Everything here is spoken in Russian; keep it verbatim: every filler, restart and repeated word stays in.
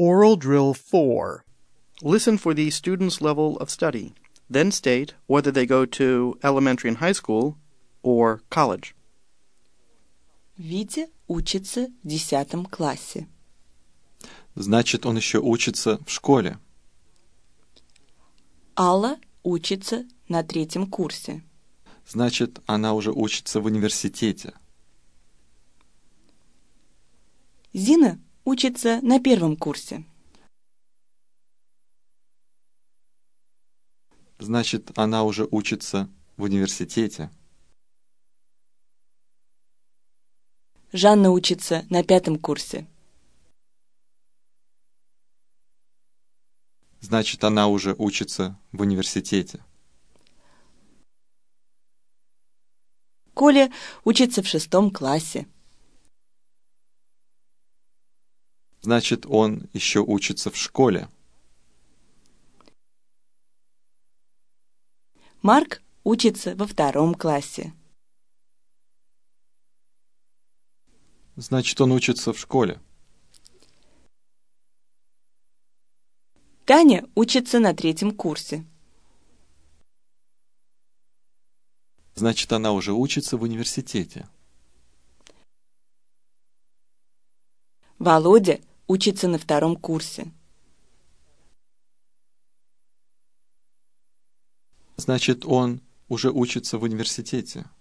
Oral Drill four. Listen for the student's level of study. Then state whether they go to elementary and high school or college. Витя учится в десятом классе. Значит, он еще учится в школе. Алла учится на третьем курсе. Значит, она уже учится в университете. Зина учится на первом курсе. Значит, она уже учится в университете. Жанна учится на пятом курсе. Значит, она уже учится в университете. Коля учится в шестом классе. Значит, он еще учится в школе. Марк учится во втором классе. Значит, он учится в школе. Таня учится на третьем курсе. Значит, она уже учится в университете. Володя учится на втором курсе. Значит, он уже учится в университете.